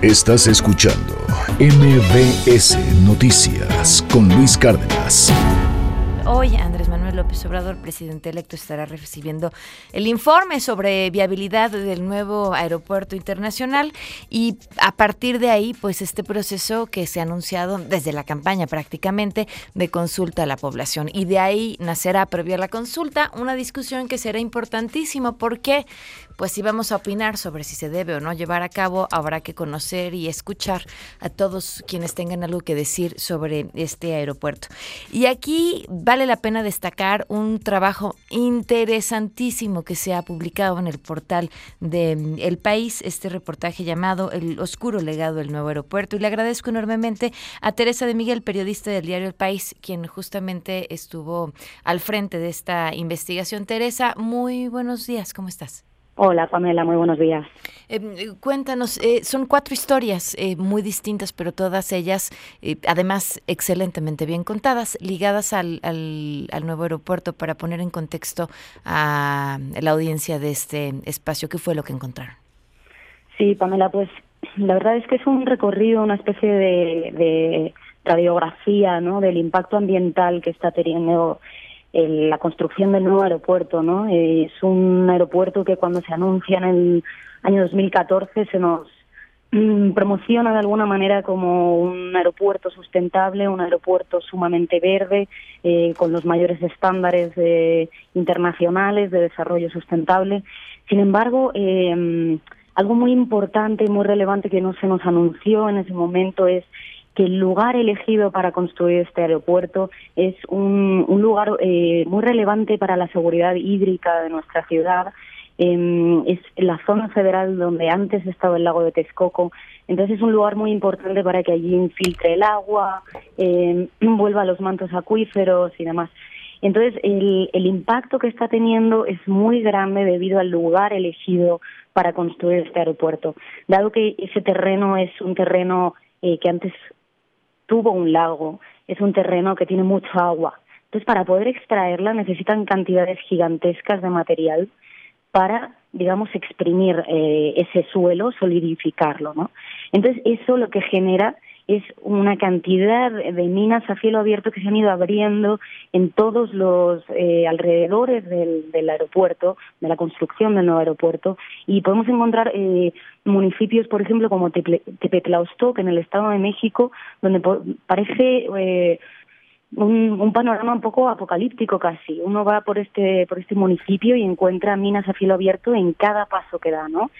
Estás escuchando MBS Noticias con Luis Cárdenas. Hoy Andrés Manuel López Obrador, presidente electo, estará recibiendo el informe sobre viabilidad del nuevo aeropuerto internacional y a partir de ahí, pues este proceso que se ha anunciado desde la campaña prácticamente de consulta a la población. Y de ahí nacerá, previo a la consulta, una discusión que será importantísima porque, pues si vamos a opinar sobre si se debe o no llevar a cabo, habrá que conocer y escuchar a todos quienes tengan algo que decir sobre este aeropuerto. Y aquí vale la pena destacar un trabajo interesantísimo que se ha publicado en el portal de El País, este reportaje llamado El oscuro legado del nuevo aeropuerto. Y le agradezco enormemente a Teresa de Miguel, periodista del diario El País, quien justamente estuvo al frente de esta investigación. Teresa, muy buenos días, ¿cómo estás? Hola, Pamela, muy buenos días. Cuéntanos, son 4 historias muy distintas, pero todas ellas, además, excelentemente bien contadas, ligadas al nuevo aeropuerto, para poner en contexto a la audiencia de este espacio. ¿Qué fue lo que encontraron? Sí, Pamela, pues la verdad es que es un recorrido, una especie de radiografía, ¿no?, del impacto ambiental que está teniendo la construcción del nuevo aeropuerto, ¿no? Es un aeropuerto que cuando se anuncia en el año 2014 se nos promociona de alguna manera como un aeropuerto sustentable, un aeropuerto sumamente verde, con los mayores estándares internacionales de desarrollo sustentable. Sin embargo, algo muy importante y muy relevante que no se nos anunció en ese momento es que el lugar elegido para construir este aeropuerto es un lugar muy relevante para la seguridad hídrica de nuestra ciudad. Es la zona federal donde antes estaba el lago de Texcoco. Entonces es un lugar muy importante para que allí infiltre el agua, vuelva a los mantos acuíferos y demás. Entonces el impacto que está teniendo es muy grande debido al lugar elegido para construir este aeropuerto. Dado que ese terreno es un terreno que antes tuvo un lago, es un terreno que tiene mucha agua. Entonces, para poder extraerla necesitan cantidades gigantescas de material para, digamos, exprimir ese suelo, solidificarlo, ¿no? Entonces, eso lo que genera es una cantidad de minas a cielo abierto que se han ido abriendo en todos los alrededores del aeropuerto, de la construcción del nuevo aeropuerto, y podemos encontrar municipios, por ejemplo, como Tepetlaustoc, en el Estado de México, donde parece un panorama un poco apocalíptico casi. Uno va por este municipio y encuentra minas a cielo abierto en cada paso que da, ¿no?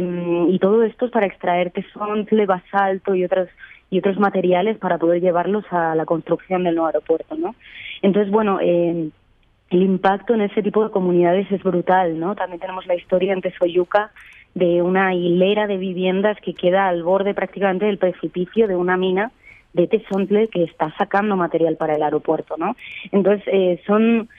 Y todo esto es para extraer tesontle, basalto y otros materiales para poder llevarlos a la construcción del nuevo aeropuerto, ¿no? Entonces, bueno, el impacto en ese tipo de comunidades es brutal, ¿no? También tenemos la historia en Tezoyuca de una hilera de viviendas que queda al borde prácticamente del precipicio de una mina de tesontle que está sacando material para el aeropuerto, ¿no? Entonces, son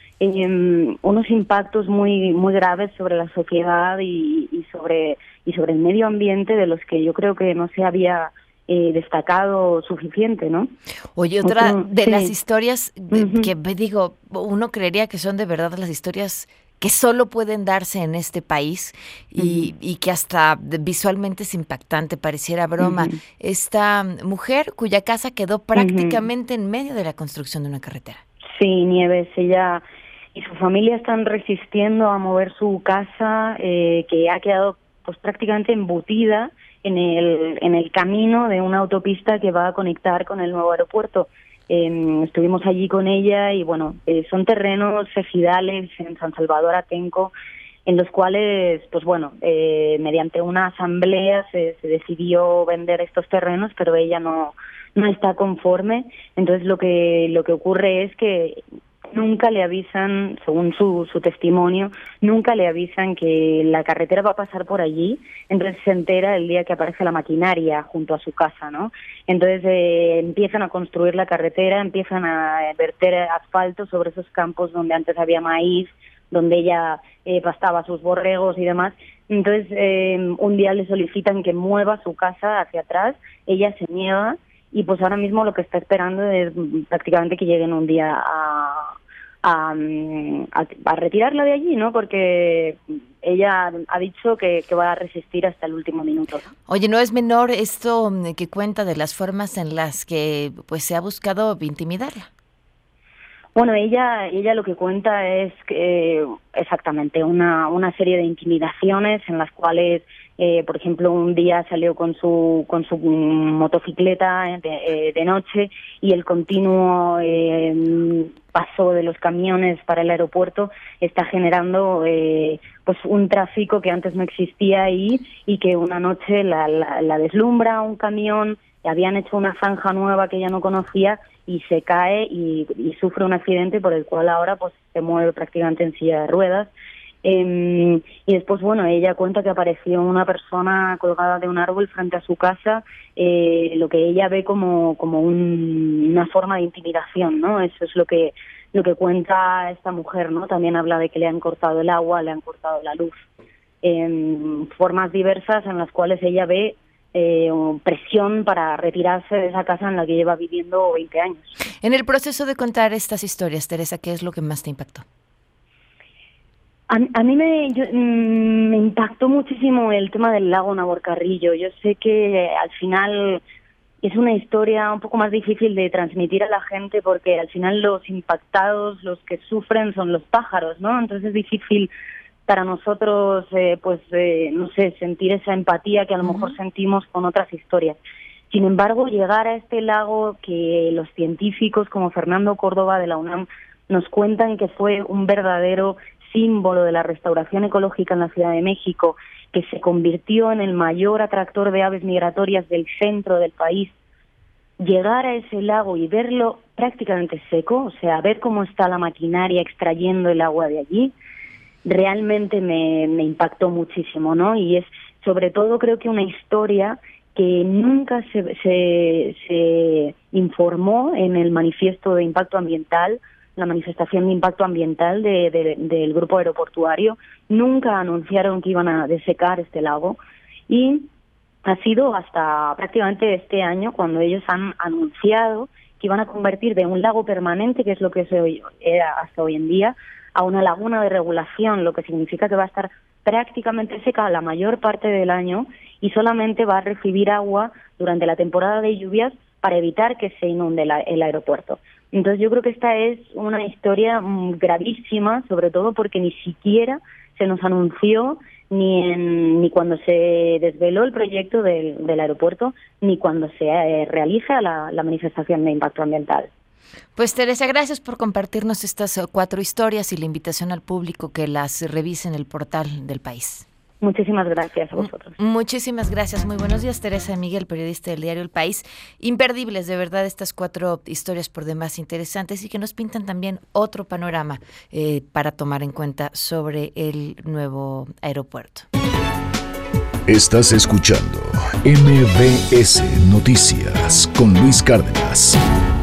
unos impactos muy muy graves sobre la sociedad y sobre el medio ambiente, de los que yo creo que no se había destacado suficiente, ¿no? Oye, otra de las historias que digo, uno creería que son de verdad las historias que solo pueden darse en este país y que hasta visualmente es impactante, pareciera broma. Esta mujer cuya casa quedó prácticamente en medio de la construcción de una carretera. Sí, Nieves, ella y su familia están resistiendo a mover su casa, que ha quedado pues prácticamente embutida en el camino de una autopista que va a conectar con el nuevo aeropuerto. Estuvimos allí con ella y bueno, son terrenos ejidales en San Salvador Atenco, en los cuales, pues bueno, mediante una asamblea se decidió vender estos terrenos, pero ella no está conforme. Entonces lo que ocurre es que nunca le avisan, según su testimonio, nunca le avisan que la carretera va a pasar por allí. Entonces se entera el día que aparece la maquinaria junto a su casa, ¿no? Entonces empiezan a construir la carretera, empiezan a verter asfalto sobre esos campos donde antes había maíz, donde ella pastaba sus borregos y demás. Entonces un día le solicitan que mueva su casa hacia atrás, ella se niega, y pues ahora mismo lo que está esperando es prácticamente que lleguen un día a retirarla de allí, ¿no? Porque ella ha dicho que va a resistir hasta el último minuto, ¿no? Oye, no es menor esto que cuenta de las formas en las que pues se ha buscado intimidarla. Bueno, ella lo que cuenta es que, exactamente una serie de intimidaciones en las cuales, por ejemplo, un día salió con su motocicleta de noche y el continuo paso de los camiones para el aeropuerto está generando pues un tráfico que antes no existía ahí, y que una noche la deslumbra un camión. Habían hecho una zanja nueva que ella no conocía y se cae y sufre un accidente por el cual ahora pues se mueve prácticamente en silla de ruedas. Y después, bueno, ella cuenta que apareció una persona colgada de un árbol frente a su casa, lo que ella ve como una forma de intimidación, ¿no? Eso es lo que cuenta esta mujer, ¿no? También habla de que le han cortado el agua, le han cortado la luz, formas diversas en las cuales ella ve presión para retirarse de esa casa en la que lleva viviendo 20 años. En el proceso de contar estas historias, Teresa, ¿qué es lo que más te impactó? A mí me impactó muchísimo el tema del lago Navalcarrillo. Yo sé que al final es una historia un poco más difícil de transmitir a la gente, porque al final los impactados, los que sufren son los pájaros, ¿no? Entonces es difícil para nosotros, no sé, sentir esa empatía que a lo mejor sentimos con otras historias. Sin embargo, llegar a este lago que los científicos como Fernando Córdoba de la UNAM nos cuentan que fue un verdadero símbolo de la restauración ecológica en la Ciudad de México, que se convirtió en el mayor atractor de aves migratorias del centro del país, llegar a ese lago y verlo prácticamente seco, o sea, ver cómo está la maquinaria extrayendo el agua de allí, realmente me impactó muchísimo, ¿no? Y es sobre todo, creo que una historia que nunca se informó en el manifiesto de impacto ambiental, la manifestación de impacto ambiental del grupo aeroportuario. Nunca anunciaron que iban a desecar este lago, y ha sido hasta prácticamente este año cuando ellos han anunciado que iban a convertir de un lago permanente, que es lo que era hasta hoy en día, a una laguna de regulación, lo que significa que va a estar prácticamente seca la mayor parte del año y solamente va a recibir agua durante la temporada de lluvias para evitar que se inunde el aeropuerto. Entonces yo creo que esta es una historia gravísima, sobre todo porque ni siquiera se nos anunció ni cuando se desveló el proyecto del aeropuerto, ni cuando se realiza la manifestación de impacto ambiental. Pues Teresa, gracias por compartirnos estas 4 historias y la invitación al público que las revise en el portal del País. Muchísimas gracias a vosotros. Muchísimas gracias. Muy buenos días, Teresa de Miguel, periodista del diario El País. Imperdibles, de verdad, estas 4 historias por demás interesantes y que nos pintan también otro panorama para tomar en cuenta sobre el nuevo aeropuerto. Estás escuchando MBS Noticias con Luis Cárdenas.